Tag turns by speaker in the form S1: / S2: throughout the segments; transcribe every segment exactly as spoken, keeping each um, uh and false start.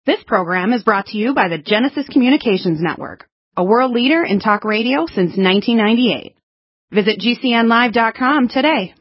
S1: This program is brought to you by the Genesis Communications Network, a world leader in talk radio since nineteen ninety-eight. Visit G C N live dot com today.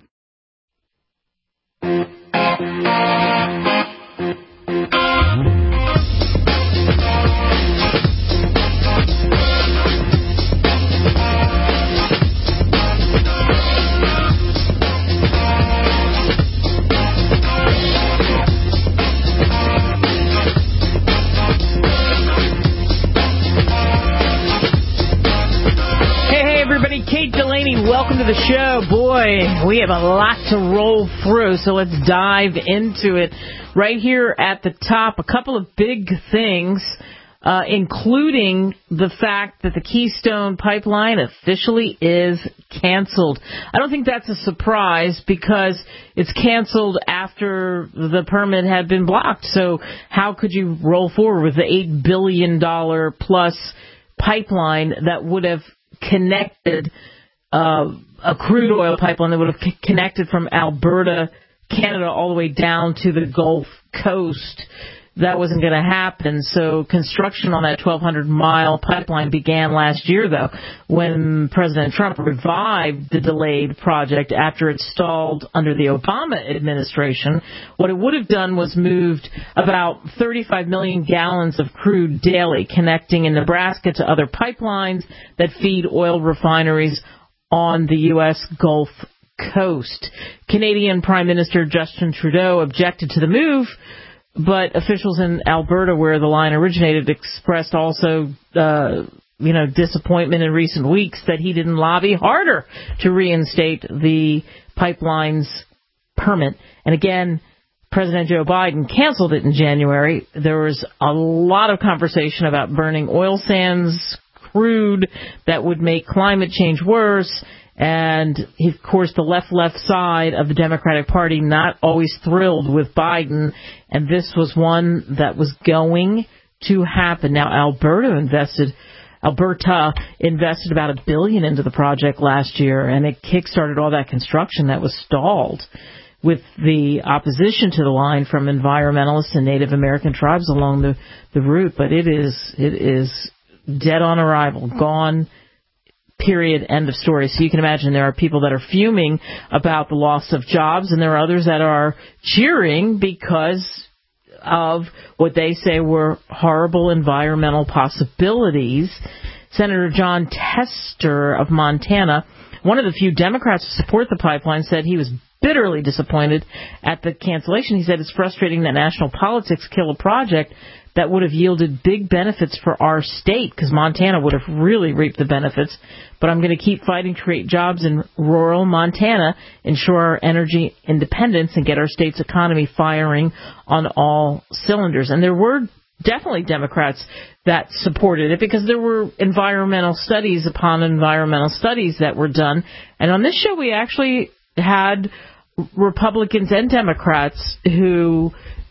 S2: Kate Delaney, welcome to the show. Boy, we have a lot to roll through, so let's dive into it. Right here at the top, a couple of big things, uh, including the fact that the Keystone Pipeline officially is canceled. I don't think that's a surprise because it's canceled after the permit had been blocked. So how could you roll forward with the eight billion dollars plus pipeline that would have connected uh, a crude oil pipeline that would have c- connected from Alberta, Canada, all the way down to the Gulf Coast? That wasn't going to happen. So construction on that twelve hundred mile pipeline began last year, though, when President Trump revived the delayed project after it stalled under the Obama administration. What it would have done was moved about thirty-five million gallons of crude daily, connecting in Nebraska to other pipelines that feed oil refineries on the U S Gulf Coast. Canadian Prime Minister Justin Trudeau objected to the move, but officials in Alberta, where the line originated, expressed also, uh, you know, disappointment in recent weeks that he didn't lobby harder to reinstate the pipeline's permit. And again, President Joe Biden canceled it in January. There was a lot of conversation about burning oil sands, crude, that would make climate change worse. And, of course, the left-left side of the Democratic Party not always thrilled with Biden, and this was one that was going to happen. Now, Alberta invested Alberta invested about a billion into the project last year, and it kickstarted all that construction that was stalled with the opposition to the line from environmentalists and Native American tribes along the, the route. But it is it is dead on arrival, gone. Period. End of story. So you can imagine there are people that are fuming about the loss of jobs, and there are others that are cheering because of what they say were horrible environmental possibilities. Senator Jon Tester of Montana, one of the few Democrats to support the pipeline, said he was bitterly disappointed at the cancellation. He said it's frustrating that national politics kill a project that would have yielded big benefits for our state, because Montana would have really reaped the benefits. But I'm going to keep fighting to create jobs in rural Montana, ensure our energy independence, and get our state's economy firing on all cylinders. And there were definitely Democrats that supported it because there were environmental studies upon environmental studies that were done. And on this show, we actually had Republicans and Democrats who,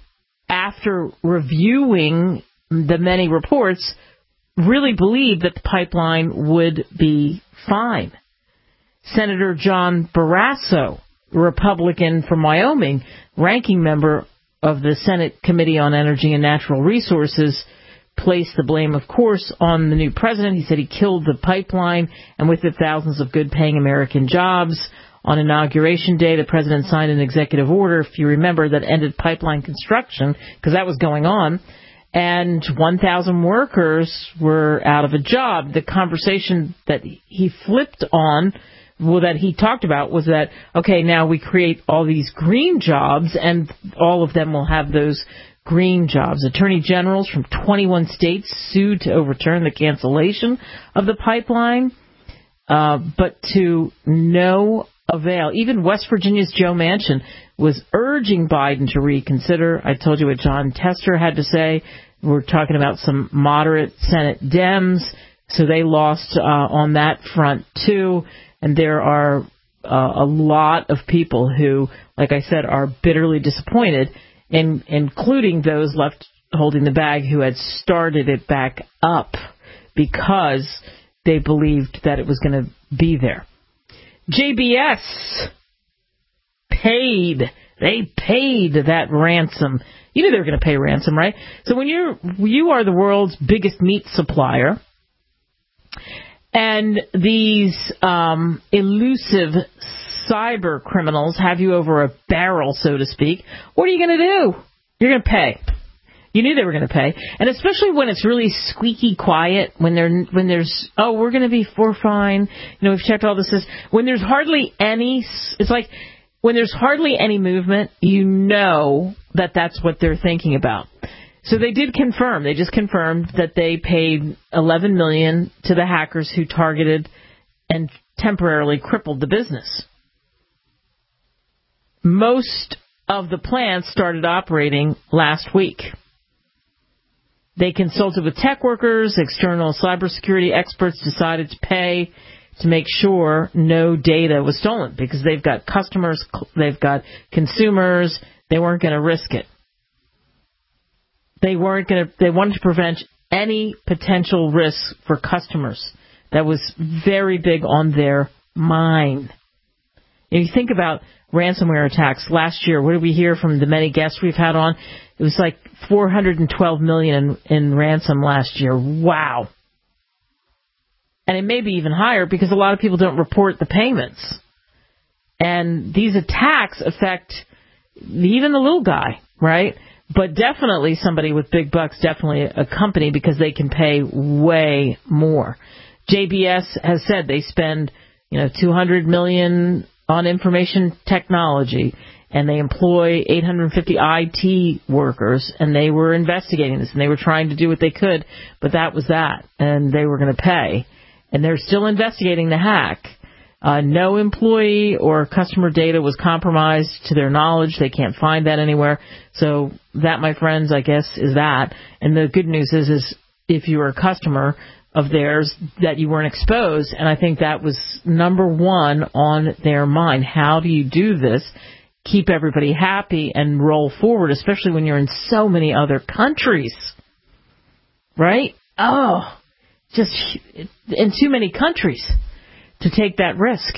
S2: after reviewing the many reports, really believed that the pipeline would be fine. Senator John Barrasso, Republican from Wyoming, ranking member of the Senate Committee on Energy and Natural Resources, placed the blame, of course, on the new president. He said he killed the pipeline, and with it, thousands of good-paying American jobs. On Inauguration Day, the president signed an executive order, if you remember, that ended pipeline construction, because that was going on, and one thousand workers were out of a job. The conversation that he flipped on, well, that he talked about, was that, okay, now we create all these green jobs, and all of them will have those green jobs. Attorney generals from twenty-one states sued to overturn the cancellation of the pipeline, uh, but to no avail. Even West Virginia's Joe Manchin was urging Biden to reconsider. I told you what Jon Tester had to say. We're talking about some moderate Senate Dems, so they lost uh, on that front too. And there are uh, a lot of people who, like I said, are bitterly disappointed, in, including those left holding the bag who had started it back up because they believed that it was going to be there. J B S paid They paid that ransom. You knew they were going to pay ransom, right? So when you're, you are the world's biggest meat supplier, and these um, elusive cyber criminals have you over a barrel, so to speak, what are you going to do? You're going to pay. You knew they were going to pay, and especially when it's really squeaky quiet, when there when there's oh we're going to be we're fine, you know we've checked all this. When there's hardly any, it's like when there's hardly any movement, you know that that's what they're thinking about. So they did confirm. They just confirmed that they paid eleven million dollars to the hackers who targeted and temporarily crippled the business. Most of the plants started operating last week. They consulted with tech workers. External cybersecurity experts decided to pay to make sure no data was stolen because they've got customers, they've got consumers. They weren't going to risk it. They weren't going to. They wanted to prevent any potential risks for customers. That was very big on their mind. If you think about ransomware attacks last year, what did we hear from the many guests we've had on? It was like four hundred twelve million dollars in, in ransom last year. Wow. And it may be even higher because a lot of people don't report the payments. And these attacks affect even the little guy, right? But definitely somebody with big bucks, definitely a company because they can pay way more. J B S has said they spend, you know, two hundred million dollars on information technology, and they employ eight hundred fifty I T workers, and they were investigating this, and they were trying to do what they could, but that was that, and they were going to pay. And they're still investigating the hack. Uh, no employee or customer data was compromised to their knowledge. They can't find that anywhere. So that, my friends, I guess, is that. And the good news is, is if you were a customer of theirs, that you weren't exposed. And I think that was number one on their mind. How do you do this? Keep everybody happy and roll forward, especially when you're in so many other countries. Right? Oh, just in too many countries to take that risk.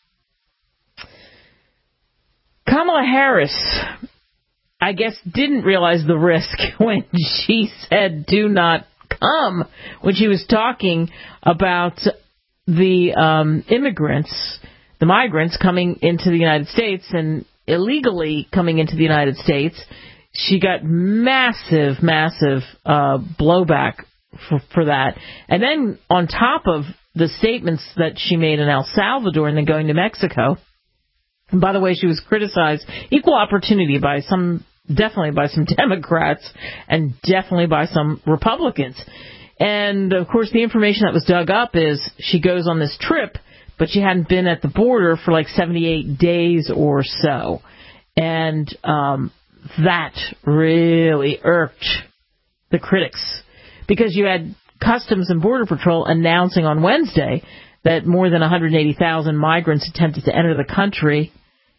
S2: Kamala Harris, I guess, didn't realize the risk when she said do not come, when she was talking about the um, immigrants, the migrants coming into the United States and illegally coming into the United States. She got massive, massive uh, blowback for, for that. And then on top of the statements that she made in El Salvador and then going to Mexico, and by the way, she was criticized equal opportunity by some, definitely by some Democrats and definitely by some Republicans. And, of course, the information that was dug up is she goes on this trip, but she hadn't been at the border for like seventy-eight days or so. And um, that really irked the critics because you had Customs and Border Patrol announcing on Wednesday that more than one hundred eighty thousand migrants attempted to enter the country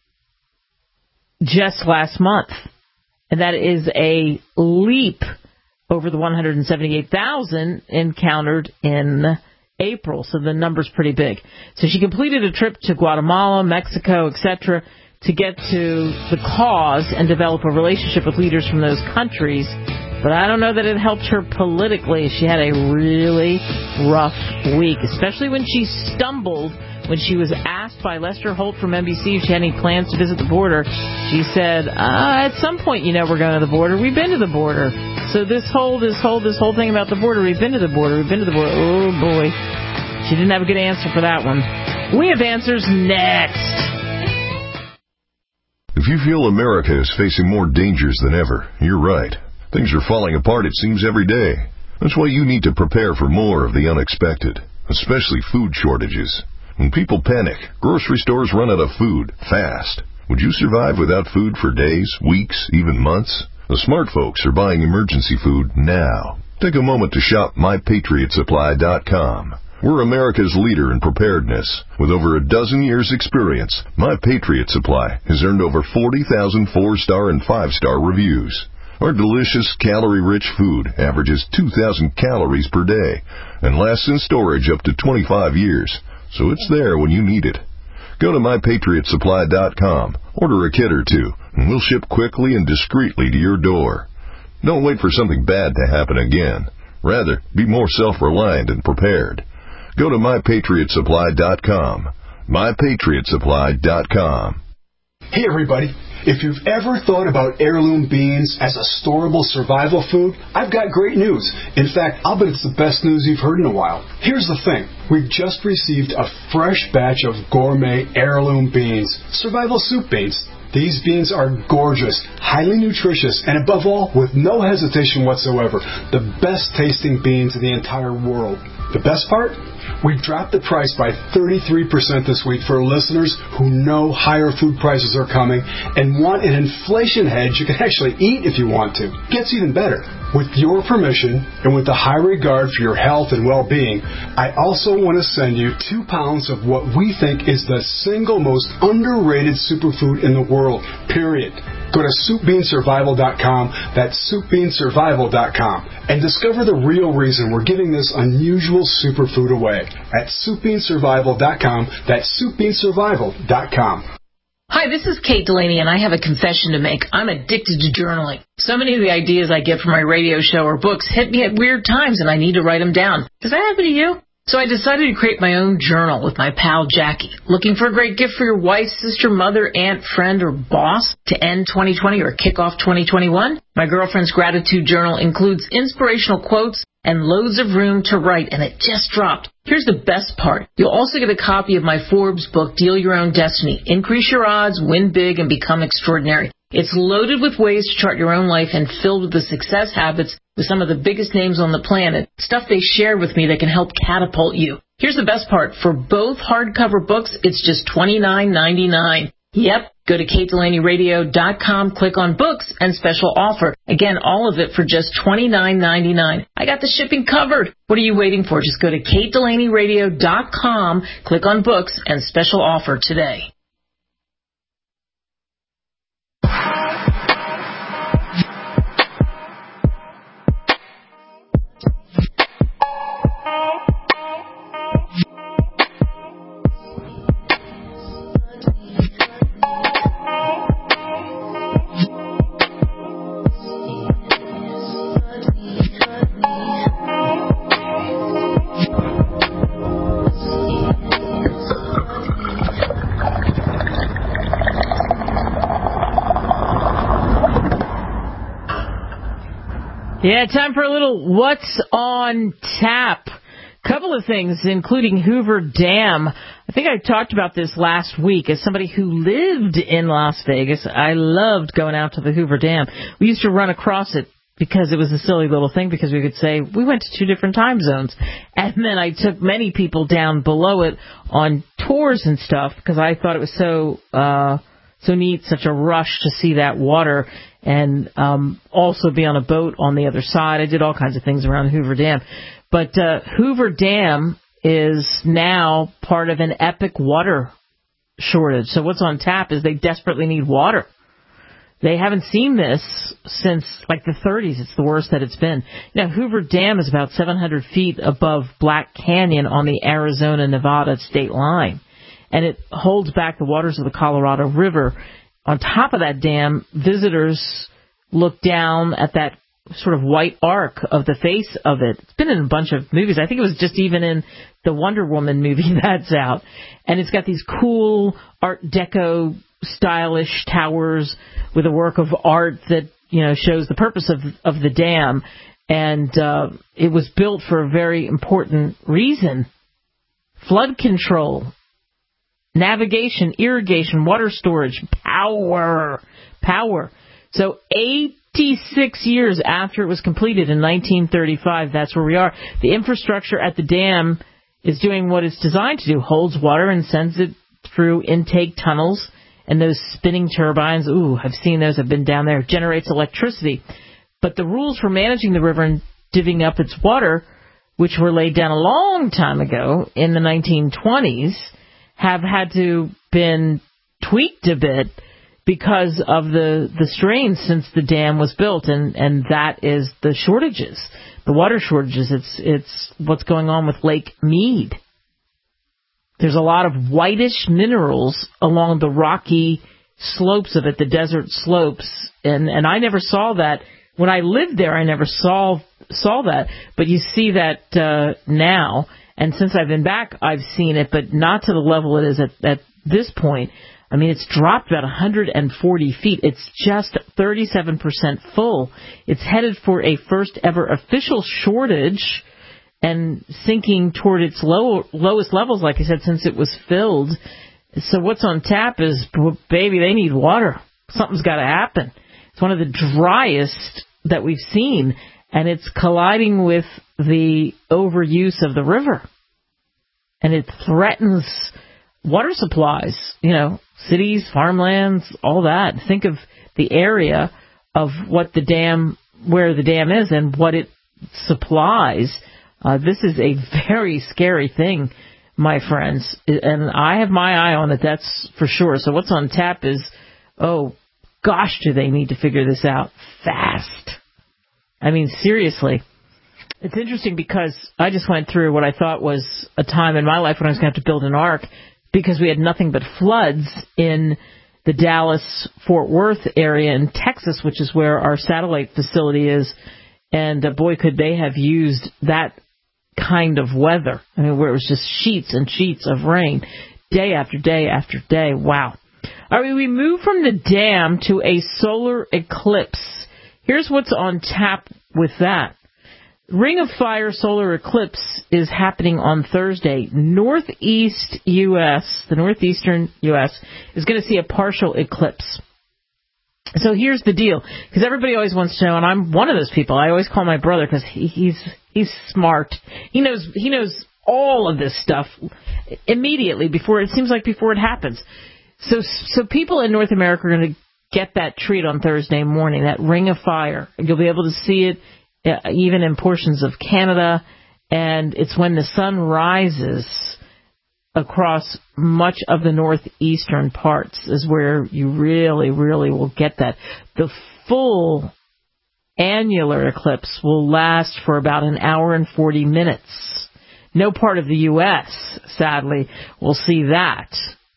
S2: just last month. And that is a leap over the one hundred seventy-eight thousand encountered in April. So the number's pretty big. So she completed a trip to Guatemala, Mexico, et cetera, to get to the cause and develop a relationship with leaders from those countries. But I don't know that it helped her politically. She had a really rough week, especially when she stumbled when she was asked by Lester Holt from N B C if she had any plans to visit the border. She said, uh, at some point, you know, we're going to the border. We've been to the border. So this whole, this whole, this whole thing about the border, we've been to the border. We've been to the border. Oh, boy. She didn't have a good answer for that one. We have answers next.
S3: If you feel America is facing more dangers than ever, you're right. Things are falling apart, it seems, every day. That's why you need to prepare for more of the unexpected, especially food shortages. When people panic, grocery stores run out of food fast. Would you survive without food for days, weeks, even months? The smart folks are buying emergency food now. Take a moment to shop my patriot supply dot com. We're America's leader in preparedness. With over a dozen years' experience, My Patriot Supply has earned over forty thousand four-star and five-star reviews. Our delicious, calorie-rich food averages two thousand calories per day and lasts in storage up to twenty-five years, so it's there when you need it. Go to my patriot supply dot com, order a kit or two, and we'll ship quickly and discreetly to your door. Don't wait for something bad to happen again. Rather, be more self-reliant and prepared. Go to my patriot supply dot com. my patriot supply dot com.
S4: Hey everybody, if you've ever thought about heirloom beans as a storable survival food, I've got great news. In fact, I'll bet it's the best news you've heard in a while. Here's the thing. We've just received a fresh batch of gourmet heirloom beans, survival soup beans. These beans are gorgeous, highly nutritious, and above all, with no hesitation whatsoever, the best tasting beans in the entire world. The best part? We've dropped the price by thirty-three percent this week for listeners who know higher food prices are coming and want an inflation hedge you can actually eat if you want to. Gets even better. With your permission and with the high regard for your health and well-being, I also want to send you two pounds of what we think is the single most underrated superfood in the world, period. Go to soup bean survival dot com, that's soup bean survival dot com, and discover the real reason we're giving this unusual superfood away at soup bean survival dot com, that's soup bean survival dot com.
S2: Hi, this is Kate Delaney, and I have a confession to make. I'm addicted to journaling. So many of the ideas I get from my radio show or books hit me at weird times, and I need to write them down. Does that happen to you? So I decided to create my own journal with my pal Jackie. Looking for a great gift for your wife, sister, mother, aunt, friend, or boss to end twenty twenty or kick off twenty twenty-one? My girlfriend's gratitude journal includes inspirational quotes and loads of room to write, and it just dropped. Here's the best part. You'll also get a copy of my Forbes book, Deal Your Own Destiny. Increase your odds, win big, and become extraordinary. It's loaded with ways to chart your own life and filled with the success habits with some of the biggest names on the planet, stuff they shared with me that can help catapult you. Here's the best part. For both hardcover books, it's just twenty-nine ninety-nine. Yep. Go to kate delaney radio dot com, click on books, and special offer. Again, all of it for just twenty-nine ninety-nine. I got the shipping covered. What are you waiting for? Just go to kate delaney radio dot com, click on books, and special offer today. Yeah, time for a little What's on Tap. Couple of things, including Hoover Dam. I think I talked about this last week. As somebody who lived in Las Vegas, I loved going out to the Hoover Dam. We used to run across it because it was a silly little thing, because we could say we went to two different time zones. And then I took many people down below it on tours and stuff because I thought it was so uh, so neat, such a rush to see that water. And um, also be on a boat on the other side. I did all kinds of things around Hoover Dam. But uh, Hoover Dam is now part of an epic water shortage. So what's on tap is they desperately need water. They haven't seen this since, like, the thirties. It's the worst that it's been. Now, Hoover Dam is about seven hundred feet above Black Canyon on the Arizona-Nevada state line. And it holds back the waters of the Colorado River. On top of that dam, visitors look down at that sort of white arc of the face of it. It's been in a bunch of movies. I think it was just even in the Wonder Woman movie that's out. And it's got these cool Art Deco stylish towers with a work of art that, you know, shows the purpose of of the dam. And uh, it was built for a very important reason. Flood control. Navigation, irrigation, water storage, power, power. So eighty-six years after it was completed in nineteen thirty-five, that's where we are. The infrastructure at the dam is doing what it's designed to do, holds water and sends it through intake tunnels. And those spinning turbines, ooh, I've seen those, I've been down there, generates electricity. But the rules for managing the river and divvying up its water, which were laid down a long time ago in the nineteen twenties, have had to been tweaked a bit because of the, the strains since the dam was built, and, and that is the shortages, the water shortages. It's it's what's going on with Lake Mead. there's a lot of whitish minerals along the rocky slopes of it, the desert slopes, and, and I never saw that. When I lived there, I never saw saw that, but you see that uh, now, and since I've been back, I've seen it, but not to the level it is at, at this point. I mean, it's dropped about one hundred forty feet. It's just thirty-seven percent full. It's headed for a first ever official shortage and sinking toward its low, lowest levels, like I said, since it was filled. So what's on tap is, baby, they need water. Something's got to happen. It's one of the driest that we've seen, and it's colliding with the overuse of the river. And it threatens water supplies, you know, cities, farmlands, all that. Think of the area of what the dam, where the dam is and what it supplies. Uh, this is a very scary thing, my friends, and I have my eye on it, that's for sure. So what's on tap is, oh, gosh, do they need to figure this out fast. I mean, seriously. It's interesting because I just went through what I thought was a time in my life when I was going to have to build an ark because we had nothing but floods in the Dallas-Fort Worth area in Texas, which is where our satellite facility is. And uh, boy, could they have used that kind of weather. I mean, where it was just sheets and sheets of rain day after day after day. Wow. All right, we move from the dam to a solar eclipse. Here's what's on tap with that. Ring of Fire solar eclipse is happening on Thursday. Northeast U S, the northeastern U S, is going to see a partial eclipse. So here's the deal, because everybody always wants to know, and I'm one of those people. I always call my brother because he, he's he's smart. He knows he knows all of this stuff immediately before it seems like before it happens. So so people in North America are going to get that treat on Thursday morning, that Ring of Fire. You'll be able to see it uh, even in portions of Canada, and it's when the sun rises across much of the northeastern parts is where you really, really will get that. The full annular eclipse will last for about an hour and forty minutes. No part of the U S, sadly, will see that.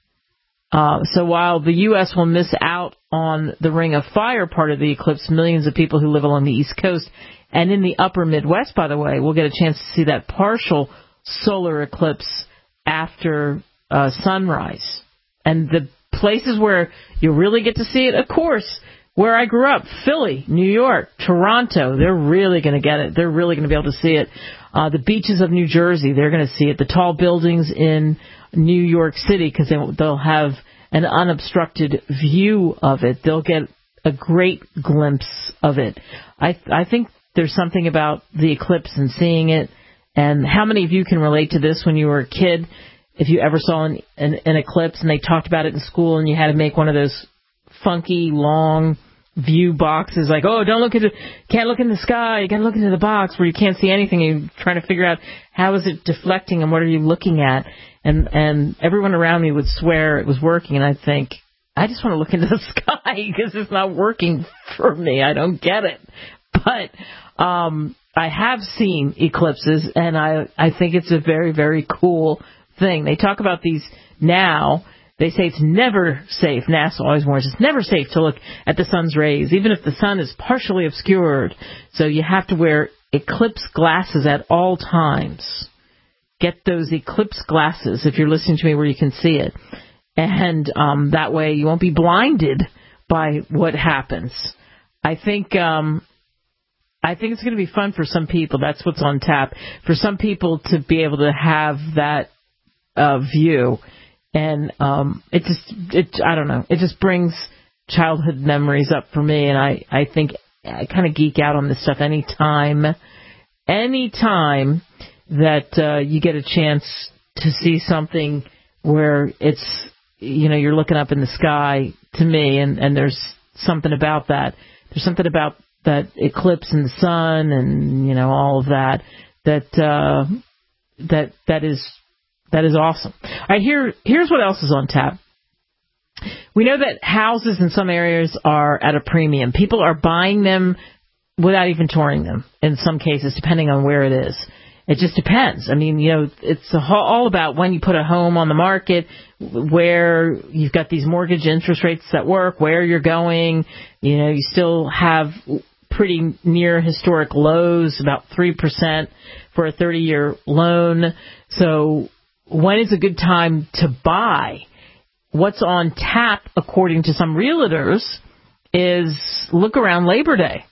S2: Uh, so while the U S will miss out on the Ring of Fire part of the eclipse, millions of people who live along the East Coast and in the upper Midwest, by the way, will get a chance to see that partial solar eclipse after uh, sunrise. And the places where you really get to see it, of course, where I grew up, Philly, New York, Toronto, they're really going to get it. They're really going to be able to see it. Uh, the beaches of New Jersey, they're going to see it. The tall buildings in New York City, because they, they'll have an unobstructed view of it. They'll get a great glimpse of it. I, I think there's something about the eclipse and seeing it. And how many of you can relate to this when you were a kid? If you ever saw an, an, an eclipse and they talked about it in school and you had to make one of those funky, long view boxes like, oh, don't look at it, can't look in the sky, you got to look into the box where you can't see anything. You're trying to figure out how is it deflecting and what are you looking at? And, and everyone around me would swear it was working, and I'd think, I just want to look into the sky because it's not working for me. I don't get it. But um I have seen eclipses, and I, I think it's a very, very cool thing. They talk about these now. They say it's never safe. NASA always warns it's never safe to look at the sun's rays, even if the sun is partially obscured. So you have to wear eclipse glasses at all times. Get those eclipse glasses if you're listening to me where you can see it. And um, that way you won't be blinded by what happens. I think... Um, I think it's going to be fun for some people. That's what's on tap. For some people to be able to have that uh, view. And um, it just, it, I don't know, it just brings childhood memories up for me. And I, I think I kind of geek out on this stuff anytime, anytime that uh, you get a chance to see something where it's, you know, you're looking up in the sky to me, and, and there's something about that. There's something about that eclipse in the sun and, you know, all of that, that, uh, that, that is, that is awesome. All right, here, here's what else is on tap. We know that houses in some areas are at a premium. People are buying them without even touring them in some cases, depending on where it is. It just depends. I mean, you know, it's all about when you put a home on the market, where you've got these mortgage interest rates that work, where you're going. You know, you still have pretty near historic lows, about three percent for a thirty-year loan. So when is a good time to buy? What's on tap, according to some realtors, is look around Labor Day,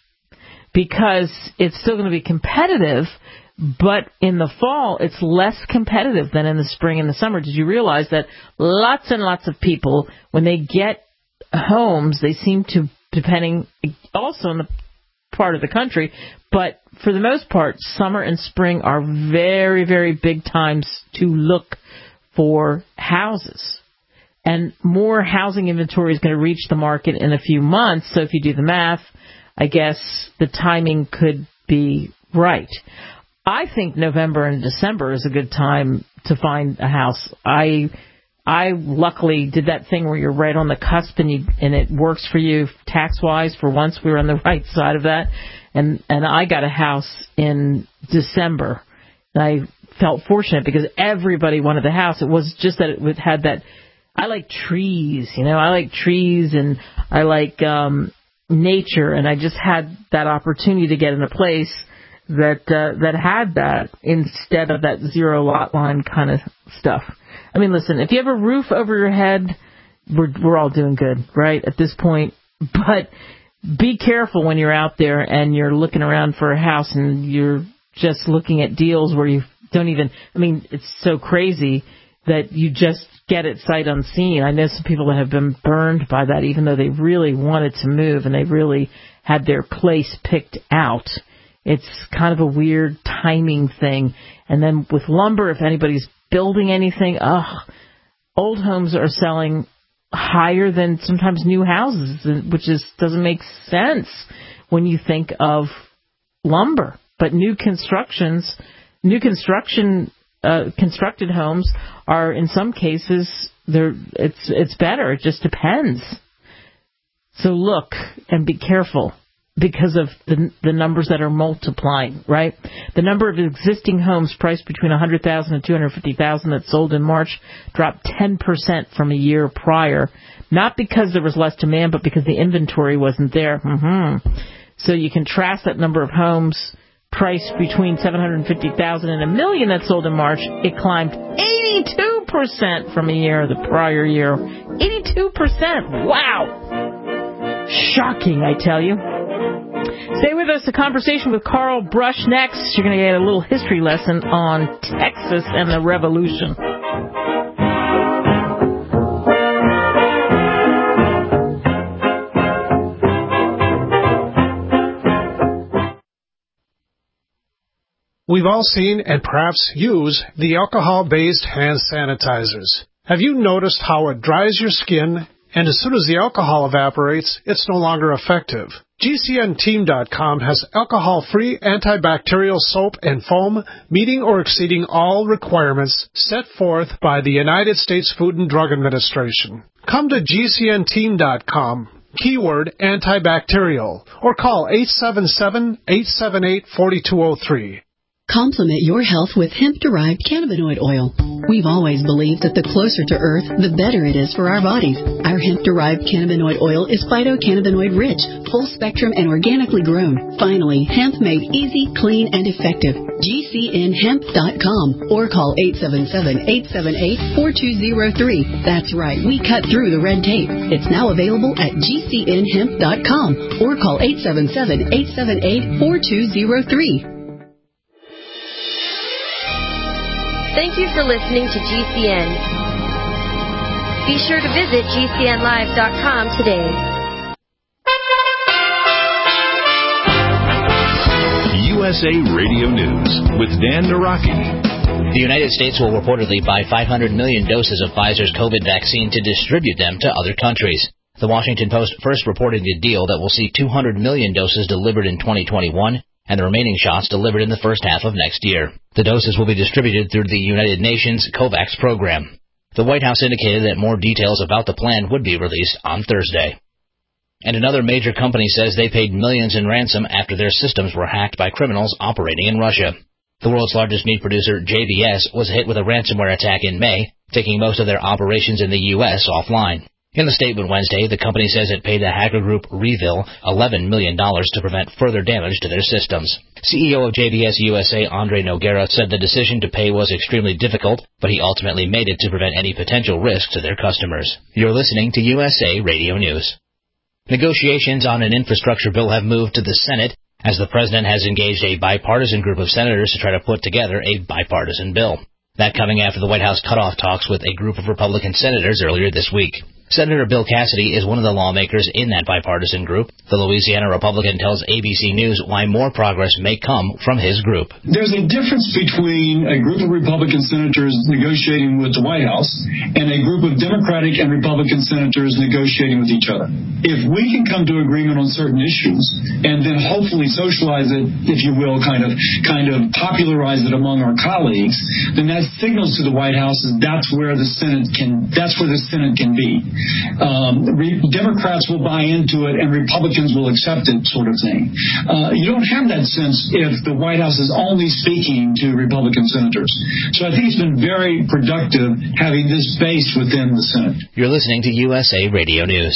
S2: because it's still going to be competitive, but in the fall, it's less competitive than in the spring and the summer. Did you realize that lots and lots of people, when they get homes, they seem to, depending also on the part of the country, but for the most part, summer and spring are very, very big times to look for houses. And more housing inventory is going to reach the market in a few months. So if you do the math, I guess the timing could be right. I think November and December is a good time to find a house. I I luckily did that thing where you're right on the cusp and you and it works for you tax-wise. For once, we were on the right side of that. And, and I got a house in December. And I felt fortunate because everybody wanted the house. It was just that it had that... I like trees, you know, I like trees and I like um, nature, and I just had that opportunity to get in a place that uh, that had that instead of that zero lot line kind of stuff. I mean, listen, if you have a roof over your head, we're we're all doing good, right, at this point. But be careful when you're out there and you're looking around for a house and you're just looking at deals where you don't even, I mean, it's so crazy that you just get it sight unseen. I know some people that have been burned by that, even though they really wanted to move and they really had their place picked out. It's kind of a weird timing thing. And then with lumber, if anybody's building anything, ugh, old homes are selling higher than sometimes new houses, which is doesn't make sense when you think of lumber. But new constructions, new construction Uh, constructed homes are, in some cases, they're it's it's better. It just depends. So look and be careful because of the the numbers that are multiplying, right? The number of existing homes priced between one hundred thousand dollars and two hundred fifty thousand dollars that sold in March dropped ten percent from a year prior, not because there was less demand, but because the inventory wasn't there. Mm-hmm. So you contrast that number of homes priced between seven hundred fifty thousand dollars and a million that sold in March, it climbed eighty-two percent from a year, the prior year. eighty-two percent. Wow. Shocking, I tell you. Stay with us. A conversation with Carl Brush next. You're going to get a little history lesson on Texas and the Revolution.
S5: We've all seen and perhaps use the alcohol-based hand sanitizers. Have you noticed how it dries your skin, and as soon as the alcohol evaporates, it's no longer effective? G C N Team dot com has alcohol-free antibacterial soap and foam meeting or exceeding all requirements set forth by the United States Food and Drug Administration. Come to G C N Team dot com. Keyword antibacterial, or call eight seven seven, eight seven eight, four two zero three.
S6: Complement your health with hemp-derived cannabinoid oil. We've always believed that the closer to Earth, the better it is for our bodies. Our hemp-derived cannabinoid oil is phytocannabinoid-rich, full-spectrum, and organically grown. Finally, hemp made easy, clean, and effective. G C N hemp dot com or call eight seven seven, eight seven eight, four two zero three. That's right, we cut through the red tape. It's now available at G C N hemp dot com or call eight seven seven, eight seven eight, four two zero three.
S7: Thank you for listening to G C N. Be sure to visit G C N live dot com today.
S8: U S A Radio News with Dan Naraki.
S9: The United States will reportedly buy five hundred million doses of Pfizer's COVID vaccine to distribute them to other countries. The Washington Post first reported a deal that will see two hundred million doses delivered in twenty twenty-one and the remaining shots delivered in the first half of next year. The doses will be distributed through the United Nations COVAX program. The White House indicated that more details about the plan would be released on Thursday. And another major company says they paid millions in ransom after their systems were hacked by criminals operating in Russia. The world's largest meat producer, J B S, was hit with a ransomware attack in May, taking most of their operations in the U S offline. In the statement Wednesday, the company says it paid the hacker group Revil eleven million dollars to prevent further damage to their systems. C E O of J B S U S A, Andre Noguera, said the decision to pay was extremely difficult, but he ultimately made it to prevent any potential risk to their customers. You're listening to U S A Radio News. Negotiations on an infrastructure bill have moved to the Senate as the president has engaged a bipartisan group of senators to try to put together a bipartisan bill. That coming after the White House cut off talks with a group of Republican senators earlier this week. Senator Bill Cassidy is one of the lawmakers in that bipartisan group. The Louisiana Republican tells A B C News why more progress may come from his group.
S10: There's a difference between a group of Republican senators negotiating with the White House and a group of Democratic and Republican senators negotiating with each other. If we can come to agreement on certain issues and then hopefully socialize it, if you will, kind of kind of popularize it among our colleagues, then that signals to the White House that that's where the Senate can that's where the Senate can be. Um, re- Democrats will buy into it and Republicans will accept it, sort of thing. Uh, you don't have that sense if the White House is only speaking to Republican senators. So I think it's been very productive having this base within the Senate.
S9: You're listening to U S A Radio News.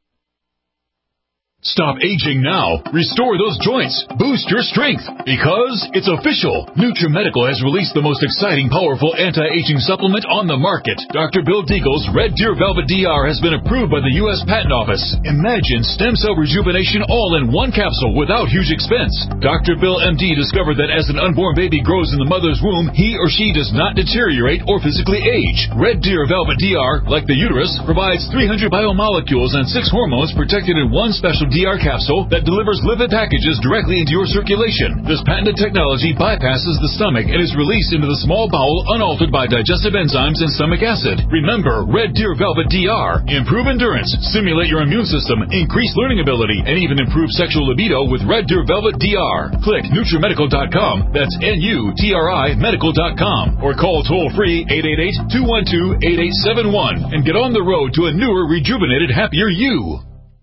S8: Stop aging now. Restore those joints. Boost your strength. Because it's official. NutriMedical has released the most exciting, powerful anti-aging supplement on the market. Doctor Bill Deagle's Red Deer Velvet D R has been approved by the U S Patent Office. Imagine stem cell rejuvenation all in one capsule without huge expense. Doctor Bill M D discovered that as an unborn baby grows in the mother's womb, he or she does not deteriorate or physically age. Red Deer Velvet D R, like the uterus, provides three hundred biomolecules and six hormones protected in one special D R capsule that delivers lipid packages directly into your circulation. This patented technology bypasses the stomach and is released into the small bowel unaltered by digestive enzymes and stomach acid. Remember, Red Deer Velvet D R. Improve endurance, stimulate your immune system, increase learning ability, and even improve sexual libido with Red Deer Velvet D R. Click NutriMedical dot com. That's N U T R I medical dot com. Or call toll-free eight eight eight, two one two, eight eight seven one and get on the road to a newer, rejuvenated, happier you.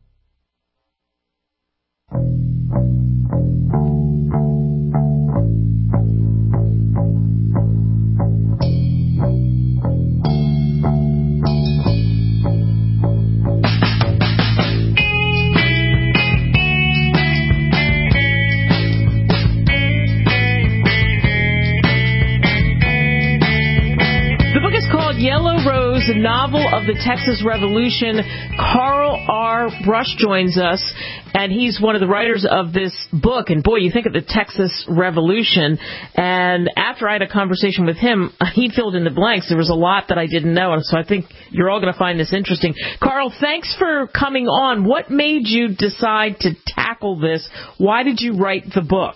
S2: Yellow Rose, a novel of the Texas Revolution. Carl R. Brush joins us, and he's one of the writers of this book. And boy, you think of the Texas Revolution, and after I had a conversation with him, he filled in the blanks. There was a lot that I didn't know, and so I think you're all going to find this interesting. Carl, thanks for coming on. What made you decide to tackle this? Why did you write the book?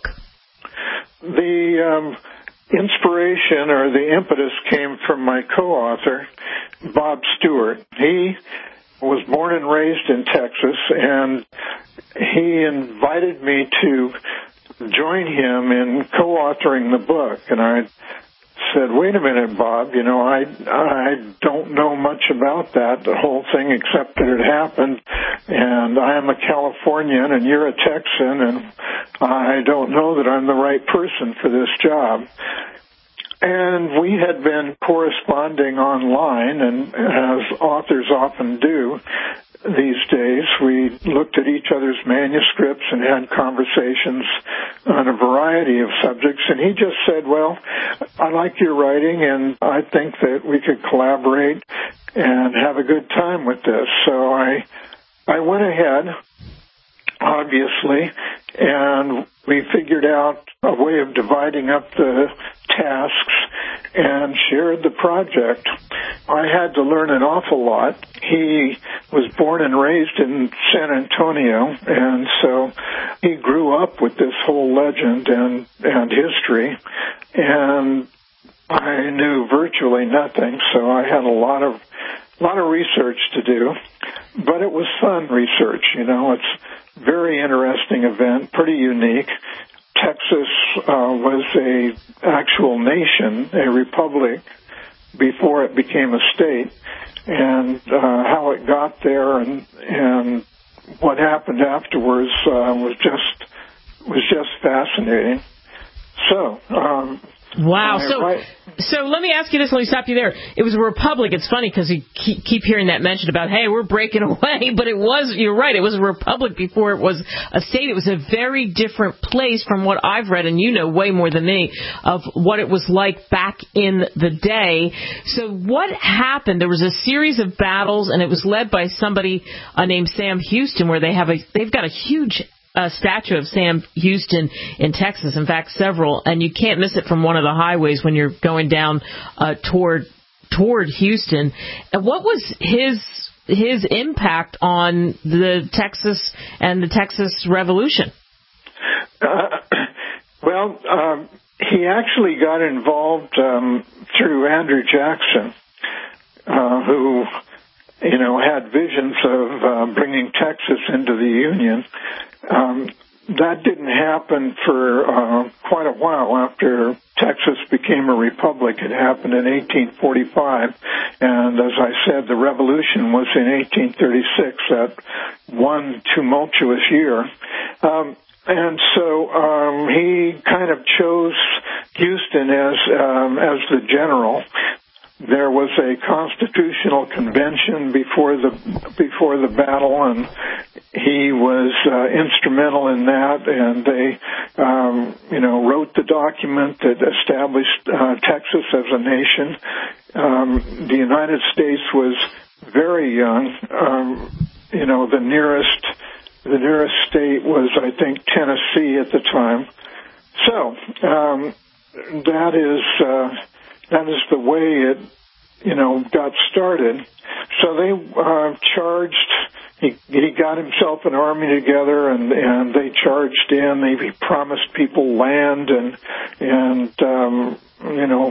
S11: The um inspiration or the impetus came from my co-author, Bob Stewart. He was born and raised in Texas, and he invited me to join him in co-authoring the book. And I said, wait a minute, Bob, you know, I, I don't know much about that, the whole thing, except that it happened. And I am a Californian, and you're a Texan, and I don't know that I'm the right person for this job. And we had been corresponding online, and as authors often do these days, we looked at each other's manuscripts and had conversations on a variety of subjects. And he just said, well, I like your writing, and I think that we could collaborate and have a good time with this. So I I went ahead, obviously, and we figured out a way of dividing up the tasks and shared the project. I had to learn an awful lot. He was born and raised in San Antonio, and so he grew up with this whole legend and, and history, and I knew virtually nothing, so I had a lot of a lot of research to do, but it was fun research. You know, it's a very interesting event, pretty unique. Texas uh, was a actual nation, a republic, before it became a state, and uh, how it got there and and what happened afterwards uh, was just was just fascinating. So, um,
S2: wow. So,
S11: right.
S2: so let me ask you this. Let me stop you there. It was a republic. It's funny because you keep, keep hearing that mentioned about, hey, we're breaking away. But it was, you're right, it was a republic before it was a state. It was a very different place from what I've read, and you know way more than me, of what it was like back in the day. So what happened? There was a series of battles, and it was led by somebody uh, named Sam Houston, where they have a, they've got a huge a statue of Sam Houston in Texas. In fact, several, and you can't miss it from one of the highways when you're going down uh, toward toward Houston. And what was his his impact on the Texas and the Texas Revolution?
S11: Uh, well, um, he actually got involved um, through Andrew Jackson, uh, who, you know, had visions of uh, bringing Texas into the Union. Um, that didn't happen for uh, quite a while after Texas became a republic. It happened in eighteen forty-five, and as I said, the revolution was in eighteen thirty-six, that one tumultuous year. Um, and so um, he kind of chose Houston as um, as the general. There was a constitutional convention before the before the battle, and he was uh, instrumental in that. And they, um, you know, wrote the document that established uh, Texas as a nation. Um, the United States was very young. Um, you know, the nearest the nearest state was, I think, Tennessee at the time. So um, that is. Uh, That is the way it, you know, got started. So they uh, charged. He he got himself an army together, and, and they charged in. They promised people land, and and um, you know,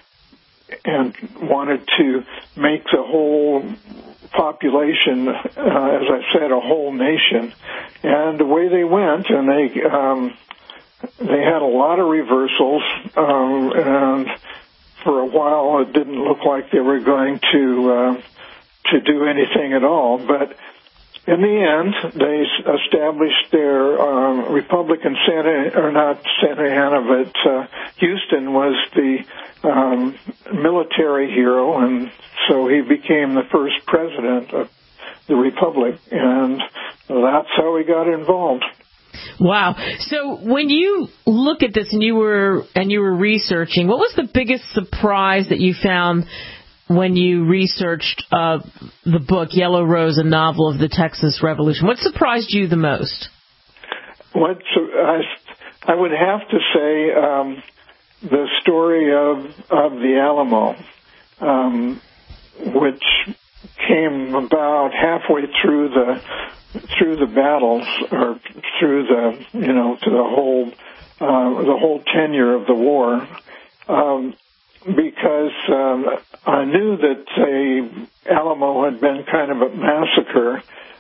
S11: and wanted to make the whole population, uh, as I said, a whole nation. And away they went, and they um, they had a lot of reversals, um, and for a while, it didn't look like they were going to uh, to do anything at all. But in the end, they established their uh, republic in Santa, or not Santa Ana, but uh, Houston was the um, military hero, and so he became the first president of the republic, and that's how he got involved.
S2: Wow. So when you look at this and you were and you were researching, what was the biggest surprise that you found when you researched uh, the book Yellow Rose, a novel of the Texas Revolution? What surprised you the most?
S11: What I, I would have to say um, the story of of the Alamo, um, which came about halfway through the through the battles, or through the, you know, to the whole, uh, the whole tenure of the war, um, because um, I knew that the Alamo had been kind of a massacre,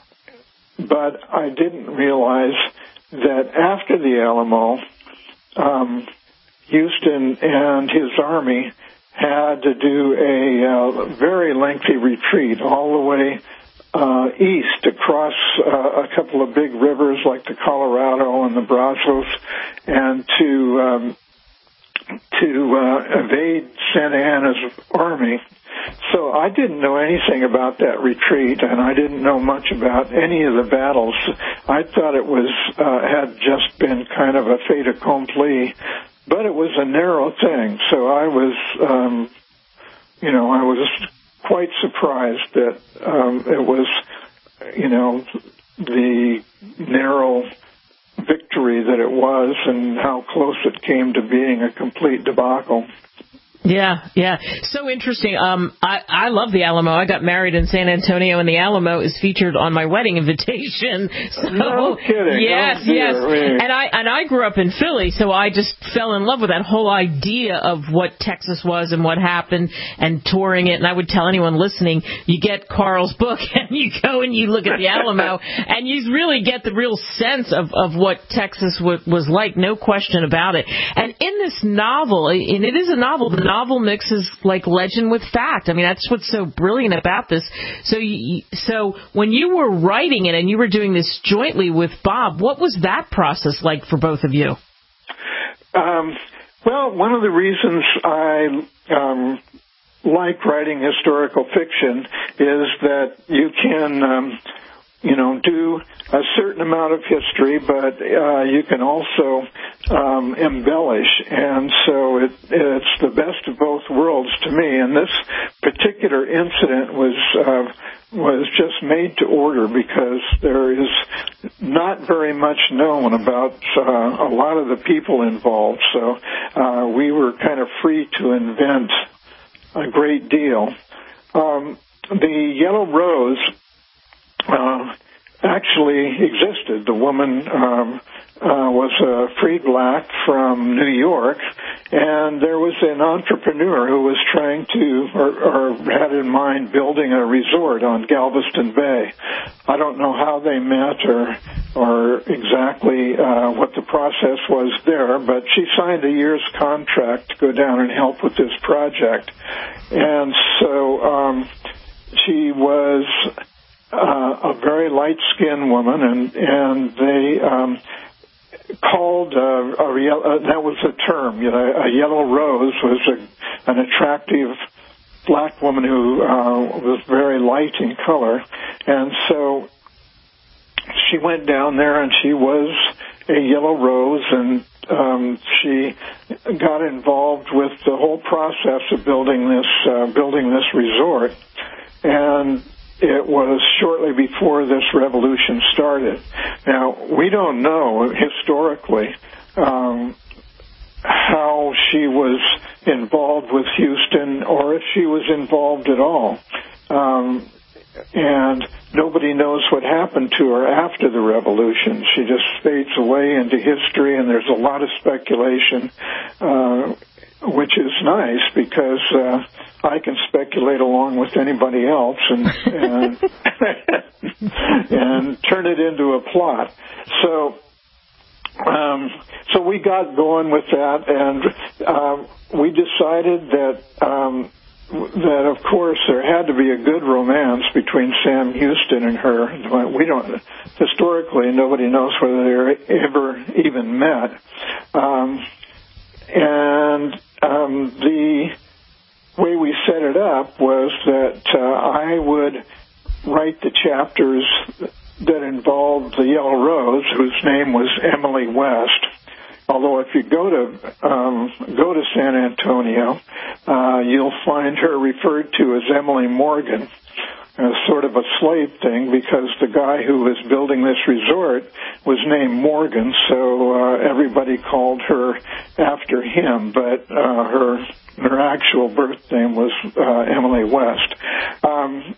S11: but I didn't realize that after the Alamo, um, Houston and his army had to do a uh, very lengthy retreat all the way Uh, east across uh, a couple of big rivers like the Colorado and the Brazos, and to um, to uh, evade Santa Anna's army. So I didn't know anything about that retreat, and I didn't know much about any of the battles. I thought it was uh, had just been kind of a fait accompli, but it was a narrow thing. So I was, um, you know, I was quite surprised that um, it was, you know, the narrow victory that it was, and how close it came to being a complete debacle.
S2: Yeah, yeah. So interesting. Um, I, I love the Alamo. I got married in San Antonio, and the Alamo is featured on my wedding invitation. So,
S11: no kidding.
S2: Yes,
S11: oh,
S2: yes.
S11: Me.
S2: And I and I grew up in Philly, so I just fell in love with that whole idea of what Texas was and what happened, and touring it. And I would tell anyone listening, you get Carl's book, and you go and you look at the Alamo, and you really get the real sense of, of what Texas w- was like, no question about it. And in this novel, and it is a novel, the novel mixes like legend with fact. I mean, that's what's so brilliant about this. So, you, so when you were writing it and you were doing this jointly with Bob, what was that process like for both of you?
S11: Um, Well, one of the reasons I um, like writing historical fiction is that you can, um, you know, do a certain amount of history, but uh, you can also um, embellish, and so it, it's the best of both worlds to me. And this particular incident was uh, was just made to order because there is not very much known about uh, a lot of the people involved. So uh, we were kind of free to invent a great deal. Um, the Yellow Rose uh, actually existed. The woman um, uh, was a free black from New York, and there was an entrepreneur who was trying to, or, or had in mind building a resort on Galveston Bay. I don't know how they met or, or exactly uh, what the process was there, but she signed a year's contract to go down and help with this project. And so um, she was uh, a very light-skinned woman, and, and they um, called, uh, a, uh, that was a term, you know, a yellow rose was a, an attractive black woman who uh, was very light in color. And so she went down there and she was a yellow rose, and um, she got involved with the whole process of building this, uh, building this resort. And it was shortly before this revolution started. Now, we don't know historically um, how she was involved with Houston or if she was involved at all. Um, and nobody knows what happened to her after the revolution. She just fades away into history, and there's a lot of speculation, uh, which is nice because uh, I can speculate along with anybody else and and, and turn it into a plot. So, um, so we got going with that, and uh, we decided that um, that of course there had to be a good romance between Sam Houston and her. We don't historically nobody knows whether they ever even met, um, and um, the way we set it up was that uh, I would write the chapters that involved the Yellow Rose, whose name was Emily West. Although if you go to um, go to San Antonio, uh, you'll find her referred to as Emily Morgan, as sort of a slave thing, because the guy who was building this resort was named Morgan, so uh, everybody called her after him, but uh, her her actual birth name was uh, Emily West. Um,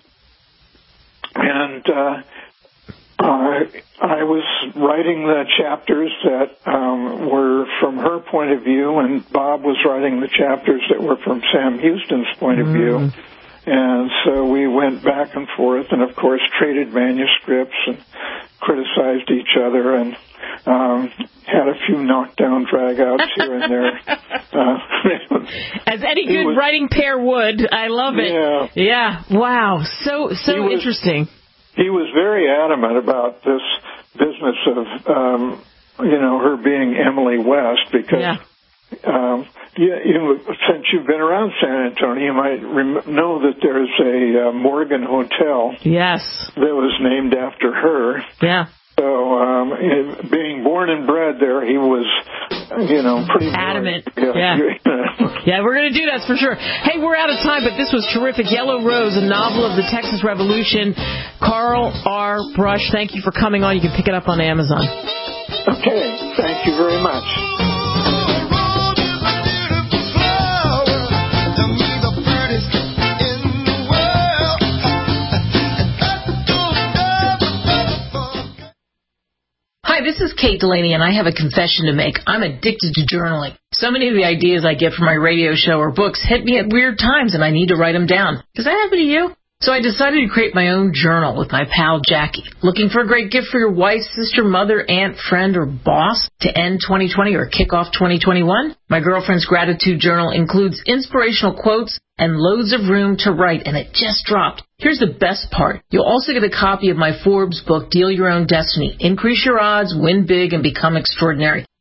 S11: and uh, I, I was writing the chapters that um, were from her point of view, and Bob was writing the chapters that were from Sam Houston's point of view. And so we went back and forth and, of course, traded manuscripts and criticized each other and um, had a few knockdown dragouts here and there. Uh,
S2: As any good was, writing pair would. I love it.
S11: Yeah.
S2: Yeah. Wow. So, so
S11: was,
S2: interesting.
S11: He was very adamant about this business of, um, you know, her being Emily West because...
S2: Yeah.
S11: Um, yeah, you, since you've been around San Antonio, you might rem- know that there's a uh, Morgan Hotel.
S2: Yes.
S11: That was named after her.
S2: Yeah.
S11: So, um, in, being born and bred there, he was, you know, pretty
S2: adamant.
S11: Yeah.
S2: Yeah. Yeah, we're going to do that for sure. Hey, we're out of time, but this was terrific. Yellow Rose, a novel of the Texas Revolution. Carl R. Brush, thank you for coming on. You can pick it up on Amazon.
S11: Okay. Thank you very much.
S2: Hi, this is Kate Delaney, and I have a confession to make. I'm addicted to journaling. So many of the ideas I get from my radio show or books hit me at weird times, and I need to write them down. Does that happen to you? So I decided to create my own journal with my pal Jackie. Looking for a great gift for your wife, sister, mother, aunt, friend, or boss to end twenty twenty or kick off twenty twenty-one? My girlfriend's gratitude journal includes inspirational quotes and loads of room to write, and it just dropped. Here's the best part. You'll also get a copy of my Forbes book, Deal Your Own Destiny. Increase your odds, win big, and become extraordinary.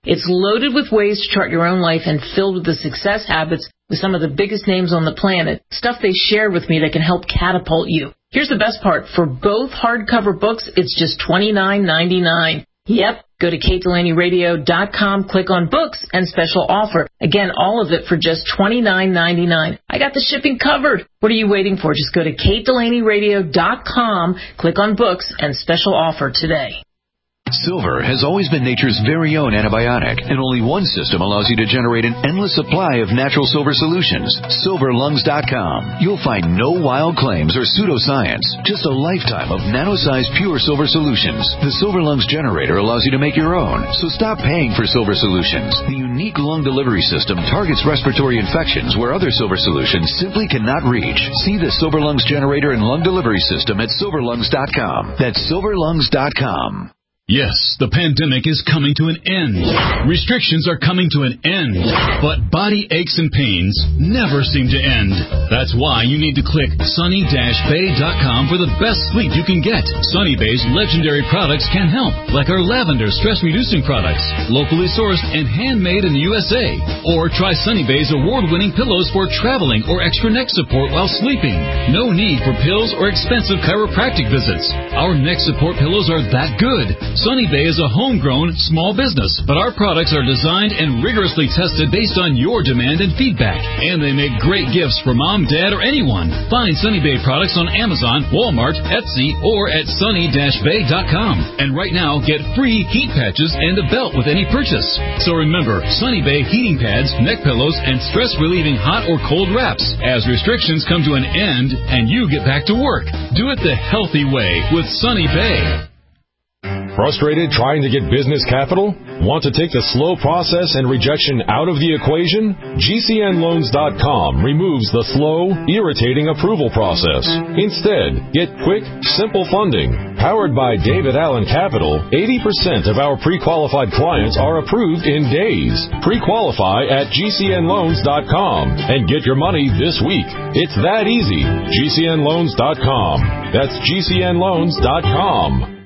S2: It's loaded with ways to chart your own life and filled with the success habits with some of the biggest names on the planet, stuff they shared with me that can help catapult you. Here's the best part. For both hardcover books, it's just twenty-nine ninety-nine. Yep. Go to kate delaney radio dot com, click on books, and special offer. Again, all of it for just twenty-nine ninety-nine. I got the shipping covered. What are you waiting for? Just go to kate delaney radio dot com, click on books, and special offer today.
S12: Silver has always been nature's very own antibiotic, and only one system allows you to generate an endless supply of natural silver solutions. silver lungs dot com. You'll find no wild claims or pseudoscience, just a lifetime of nano-sized pure silver solutions. The Silver Lungs generator allows you to make your own, so stop paying for silver solutions. The unique lung delivery system targets respiratory infections where other silver solutions simply cannot reach. See the Silver Lungs generator and lung delivery system at silver lungs dot com. That's silver lungs dot com.
S8: Yes, the pandemic is coming to an end. Restrictions are coming to an end. But body aches and pains never seem to end. That's why you need to click sunny dash bay dot com for the best sleep you can get. Sunny Bay's legendary products can help, like our lavender stress-reducing products, locally sourced and handmade in the U S A. Or try Sunny Bay's award-winning pillows for traveling or extra neck support while sleeping. No need for pills or expensive chiropractic visits. Our neck support pillows are that good. Sunny Bay is a homegrown small business, but our products are designed and rigorously tested based on your demand and feedback. And they make great gifts for mom, dad, or anyone. Find Sunny Bay products on Amazon, Walmart, Etsy, or at sunny dash bay dot com. And right now, get free heat patches and a belt with any purchase. So remember, Sunny Bay heating pads, neck pillows, and stress-relieving hot or cold wraps. As restrictions come to an end and you get back to work, do it the healthy way with Sunny Bay.
S13: Frustrated trying to get business capital? Want to take the slow process and rejection out of the equation? G C N loans dot com removes the slow, irritating approval process. Instead, get quick, simple funding. Powered by David Allen Capital, eighty percent of our pre-qualified clients are approved in days. Pre-qualify at G C N loans dot com and get your money this week. It's that easy. G C N loans dot com. That's G C N loans dot com.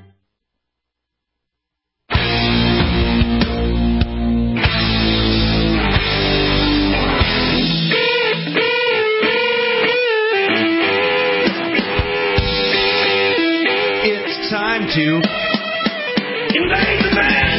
S14: Time to invade the man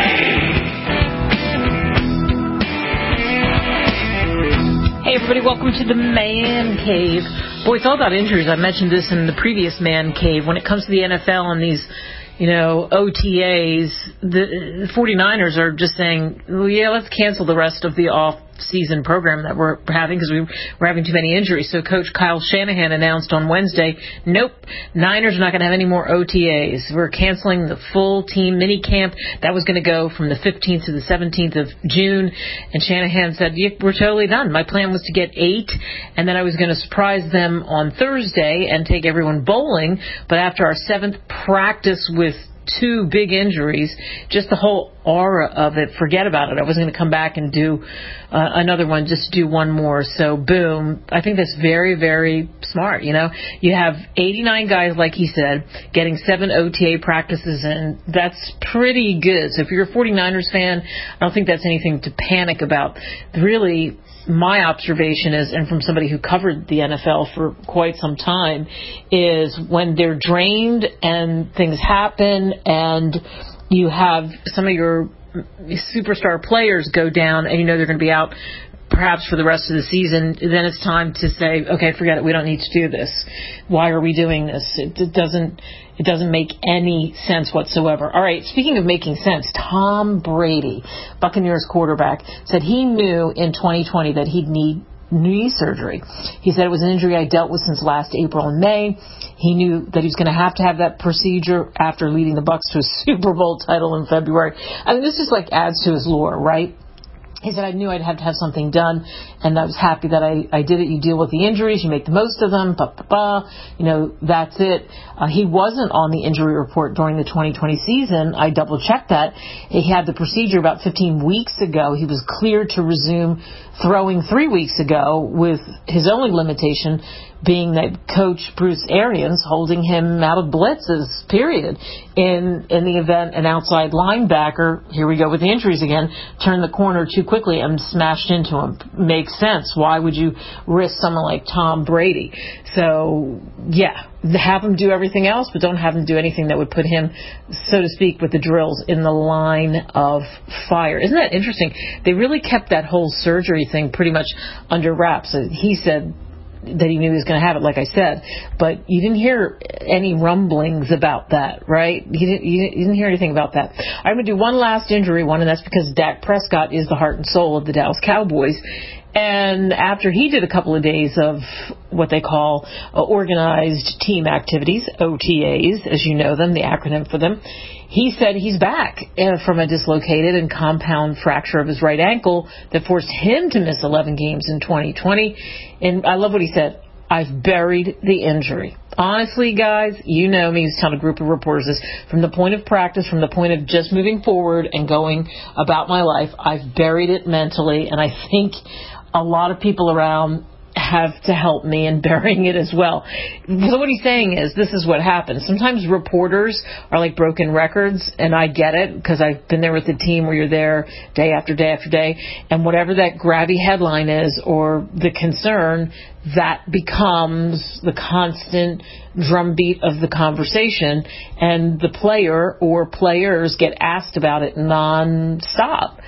S14: cave.
S2: Hey everybody, welcome to the Man Cave. Boy, it's all about injuries. I mentioned this in the previous Man Cave. When it comes to the N F L and these, you know, O T As, the 49ers are just saying, well, yeah, let's cancel the rest of the off-season program that we're having because we we're having too many injuries. So Coach Kyle Shanahan announced on Wednesday, nope, Niners are not going to have any more O T As. We're canceling the full team mini camp. That was going to go from the fifteenth to the seventeenth of June. And Shanahan said, yeah, we're totally done. My plan was to get eight, and then I was going to surprise them on Thursday and take everyone bowling. But after our seventh practice with two big injuries, just the whole aura of it, forget about it. I wasn't going to come back and do uh, another one, just do one more. So, boom. I think that's very, very smart, you know. You have eighty-nine guys, like he said, getting seven O T A practices in. That's pretty good. So if you're a 49ers fan, I don't think that's anything to panic about. Really, my observation is, and from somebody who covered the N F L for quite some time, is when they're drained and things happen and you have some of your superstar players go down and you know they're going to be out perhaps for the rest of the season, then it's time to say, okay, forget it, we don't need to do this. Why are we doing this? It, it doesn't it doesn't make any sense whatsoever. All right, speaking of making sense, Tom Brady, Buccaneers quarterback, said he knew in twenty twenty that he'd need knee surgery. He said it was an injury I dealt with since last April and May. He knew that he was going to have to have that procedure after leading the Bucs to a Super Bowl title in February. I mean, this just like adds to his lore, right? He said, I knew I'd have to have something done, and I was happy that I, I did it. You deal with the injuries, you make the most of them, blah, blah, blah. You know, that's it. Uh, he wasn't on the injury report during the twenty twenty season. I double-checked that. He had the procedure about fifteen weeks ago. He was cleared to resume throwing three weeks ago, with his only limitation being that Coach Bruce Arians holding him out of blitzes, period. In in the event an outside linebacker, here we go with the injuries again, turned the corner too quickly and smashed into him. Makes sense. Why would you risk someone like Tom Brady? So, yeah, have him do everything else, but don't have him do anything that would put him, so to speak, with the drills in the line of fire. Isn't that interesting? They really kept that whole surgery thing pretty much under wraps. He said that he knew he was going to have it, like I said, but you didn't hear any rumblings about that, right? You didn't, you didn't hear anything about that. I'm going to do one last injury one, and that's because Dak Prescott is the heart and soul of the Dallas Cowboys. And after he did a couple of days of what they call uh, organized team activities, O T As, as you know them, the acronym for them, he said he's back uh, from a dislocated and compound fracture of his right ankle that forced him to miss eleven games in twenty twenty. And I love what he said. I've buried the injury. Honestly, guys, you know me, he's telling a group of reporters this, from the point of practice, from the point of just moving forward and going about my life, I've buried it mentally, and I think a lot of people around have to help me in burying it as well. So what he's saying is, this is what happens. Sometimes reporters are like broken records, and I get it, because I've been there with the team where you're there day after day after day, and whatever that grabby headline is or the concern, that becomes the constant drumbeat of the conversation, and the player or players get asked about it non-stop.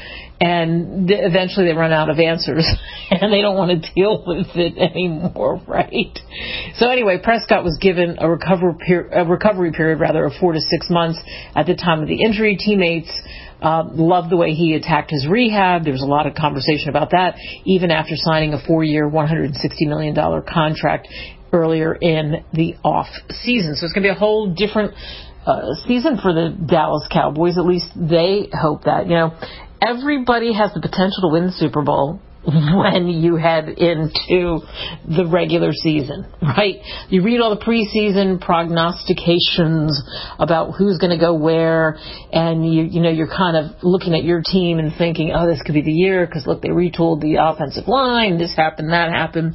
S2: And th- eventually they run out of answers, and they don't want to deal with it anymore, right? So anyway, Prescott was given a recovery, per- a recovery period, rather, of four to six months at the time of the injury. Teammates uh, loved the way he attacked his rehab. There was a lot of conversation about that, even after signing a four-year, one hundred sixty million dollars contract earlier in the off season. So it's going to be a whole different uh, season for the Dallas Cowboys. At least they hope that, you know. Everybody has the potential to win the Super Bowl when you head into the regular season, right? You read all the preseason prognostications about who's going to go where, and you you know, you're kind of looking at your team and thinking, oh, this could be the year, because look, they retooled the offensive line, this happened, that happened.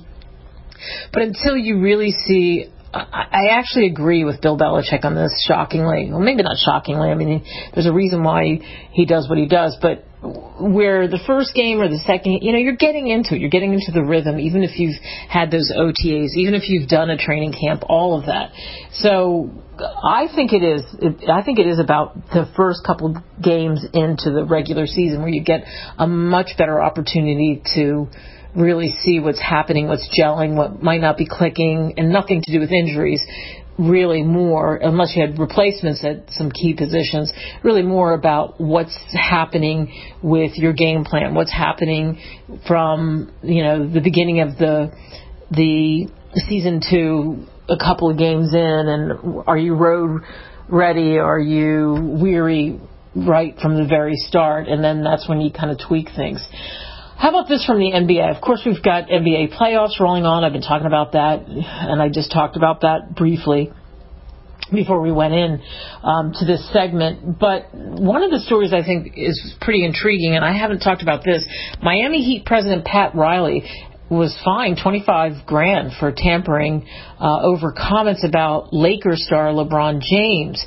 S2: But until you really see, I actually agree with Bill Belichick on this, shockingly. Well, maybe not shockingly. I mean, there's a reason why he does what he does. But where the first game or the second, you know, you're getting into it. You're getting into the rhythm, even if you've had those O T As, even if you've done a training camp, all of that. So I think it is, it, I think it is about the first couple games into the regular season where you get a much better opportunity to really see what's happening, what's gelling, what might not be clicking, and nothing to do with injuries, really more, unless you had replacements at some key positions, really more about what's happening with your game plan, what's happening from, you know, the beginning of the the season to a couple of games in, and are you road ready, are you weary right from the very start, and then that's when you kind of tweak things. How about this from the N B A? Of course, we've got N B A playoffs rolling on. I've been talking about that, and I just talked about that briefly before we went in um, to this segment. But one of the stories I think is pretty intriguing, and I haven't talked about this. Miami Heat president Pat Riley was fined twenty-five grand for tampering uh, over comments about Lakers star LeBron James.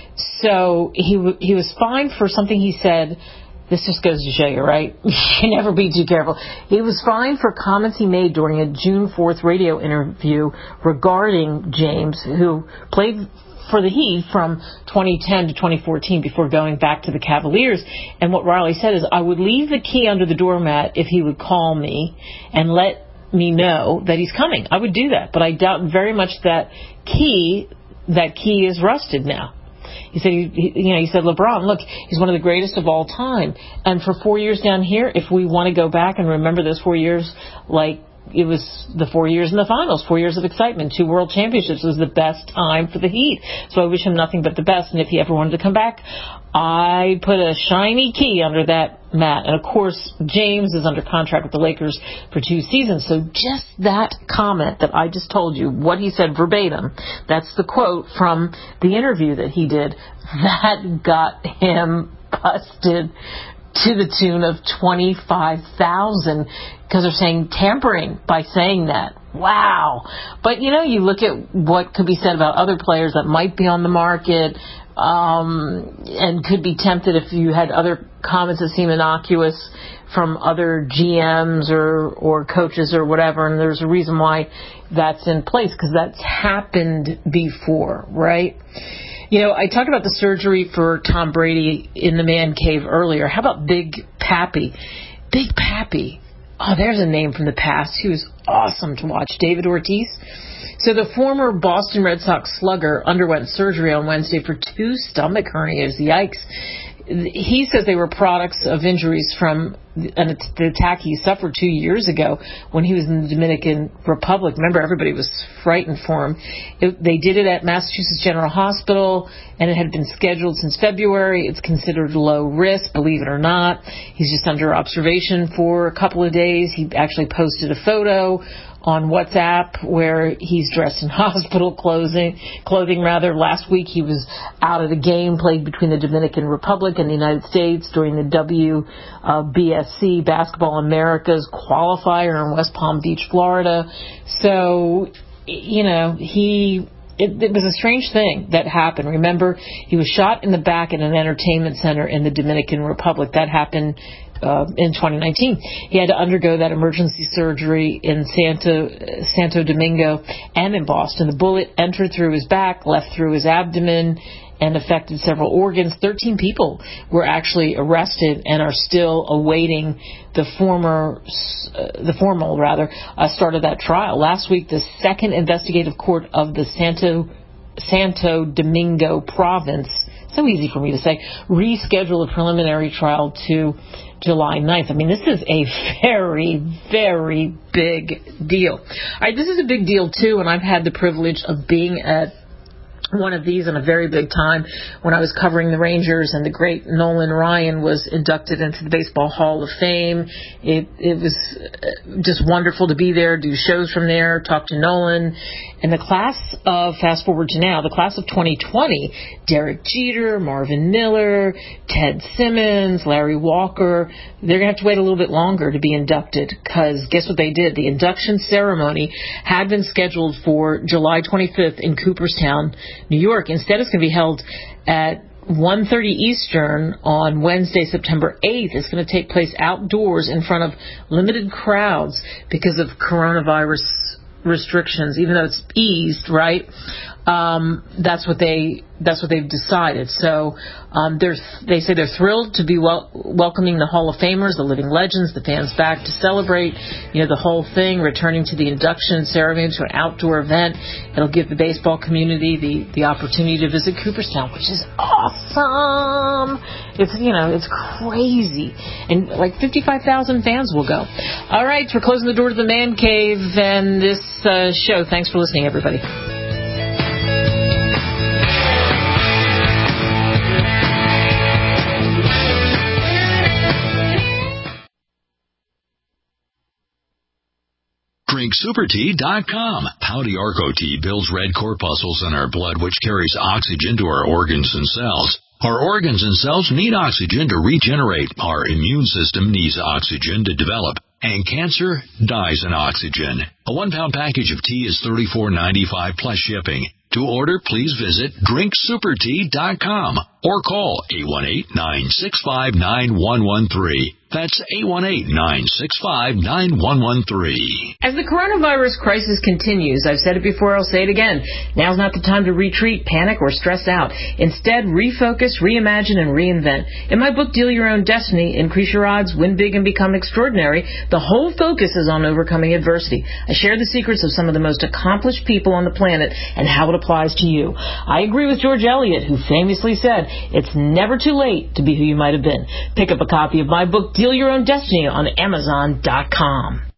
S2: So he w- he was fined for something he said. This just goes to show you, right? You can never be too careful. He was fined for comments he made during a June fourth radio interview regarding James, who played for the Heat from twenty ten to twenty fourteen before going back to the Cavaliers. And what Riley said is, I would leave the key under the doormat if he would call me and let me know that he's coming. I would do that. But I doubt very much that key, that key is rusted now. He said, he, he, you know, he said, LeBron, look, he's one of the greatest of all time. And for four years down here, if we want to go back and remember those four years, like it was the four years in the finals, four years of excitement, two world championships, was the best time for the Heat. So I wish him nothing but the best. And if he ever wanted to come back, I put a shiny key under that Matt. And, of course, James is under contract with the Lakers for two seasons. So just that comment that I just told you, what he said verbatim, that's the quote from the interview that he did, that got him busted to the tune of twenty-five thousand dollars because they're saying tampering by saying that. Wow. But, you know, you look at what could be said about other players that might be on the market um, and could be tempted if you had other comments that seem innocuous from other G Ms or, or coaches or whatever, and there's a reason why that's in place, because that's happened before, right? You know, I talked about the surgery for Tom Brady in the man cave earlier. How about Big Pappy? Big Pappy. Oh, there's a name from the past. He was awesome to watch. David Ortiz. So the former Boston Red Sox slugger underwent surgery on Wednesday for two stomach hernias. Yikes. He says they were products of injuries from an, the attack he suffered two years ago when he was in the Dominican Republic. Remember, everybody was frightened for him. It, they did it at Massachusetts General Hospital, and it had been scheduled since February. It's considered low risk, believe it or not. He's just under observation for a couple of days. He actually posted a photo on WhatsApp where he's dressed in hospital clothing. Clothing rather. Last week he was out at a game played between the Dominican Republic and the United States during the W B S C Basketball Americas qualifier in West Palm Beach, Florida. So, you know, he... It, it was a strange thing that happened. Remember, he was shot in the back at an entertainment center in the Dominican Republic. That happened uh, in twenty nineteen. He had to undergo that emergency surgery in Santo, Santo Domingo and in Boston. The bullet entered through his back, left through his abdomen, and affected several organs. Thirteen people were actually arrested and are still awaiting the former, uh, the formal rather, uh, start of that trial. Last week, the second investigative court of the Santo Santo Domingo province, so easy for me to say, rescheduled a preliminary trial to July ninth. I mean, this is a very, very big deal. All right, this is a big deal too, and I've had the privilege of being at one of these in a very big time when I was covering the Rangers and the great Nolan Ryan was inducted into the Baseball Hall of Fame. It, it was just wonderful to be there, do shows from there, talk to Nolan. And the class of, fast forward to now, the class of twenty twenty, Derek Jeter, Marvin Miller, Ted Simmons, Larry Walker, they're going to have to wait a little bit longer to be inducted because guess what they did? The induction ceremony had been scheduled for July twenty-fifth in Cooperstown, New York. Instead, it's going to be held at one thirty Eastern on Wednesday, September eighth. It's going to take place outdoors in front of limited crowds because of coronavirus restrictions, even though it's eased, right? Um, that's what they that's what they've decided. So um, they're, they say they're thrilled to be wel- welcoming the Hall of Famers, the living legends, the fans back to celebrate, you know, the whole thing, returning to the induction ceremony to an outdoor event. It'll give the baseball community the, the opportunity to visit Cooperstown, which is awesome. It's, you know, it's crazy. And like fifty-five thousand fans will go. All right, we're closing the door to the man cave and this uh, show. Thanks for listening, everybody.
S12: drink super tea dot com. Howdy Arco Tea builds red corpuscles in our blood, which carries oxygen to our organs and cells. Our organs and cells need oxygen to regenerate. Our immune system needs oxygen to develop. And cancer dies in oxygen. A one-pound package of tea is thirty-four ninety-five plus shipping. To order, please visit drink super tea dot com or call eight one eight, nine six five, nine one one three. That's eight one eight, nine six five, nine one one three.
S2: As the coronavirus crisis continues, I've said it before, I'll say it again, now's not the time to retreat, panic, or stress out. Instead, refocus, reimagine, and reinvent. In my book, Deal Your Own Destiny, Increase Your Odds, Win Big, and Become Extraordinary, the whole focus is on overcoming adversity. I share the secrets of some of the most accomplished people on the planet and how it applies to you. I agree with George Eliot, who famously said, it's never too late to be who you might have been. Pick up a copy of my book, Deal Your Own Destiny, on Amazon dot com.